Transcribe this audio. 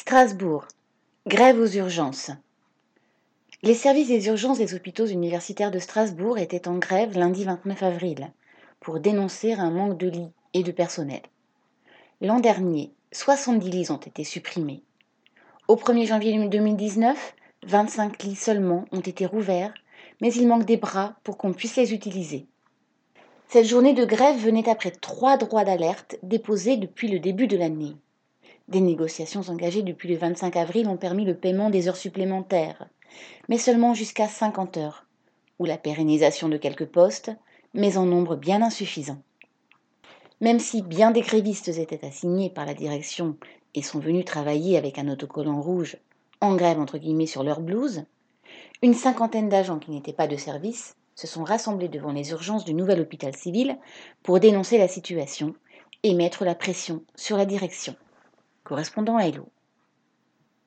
Strasbourg. Grève aux urgences. Les services des urgences des hôpitaux universitaires de Strasbourg étaient en grève lundi 29 avril pour dénoncer un manque de lits et de personnel. L'an dernier, 70 lits ont été supprimés. Au 1er janvier 2019, 25 lits seulement ont été rouverts, mais il manque des bras pour qu'on puisse les utiliser. Cette journée de grève venait après 3 droits d'alerte déposés depuis le début de l'année. Des négociations engagées depuis le 25 avril ont permis le paiement des heures supplémentaires, mais seulement jusqu'à 50 heures, ou la pérennisation de quelques postes, mais en nombre bien insuffisant. Même si bien des grévistes étaient assignés par la direction et sont venus travailler avec un autocollant rouge, en grève entre guillemets sur leur blouse, une cinquantaine d'agents qui n'étaient pas de service se sont rassemblés devant les urgences du nouvel hôpital civil pour dénoncer la situation et mettre la pression sur la direction. Correspondant à Hello.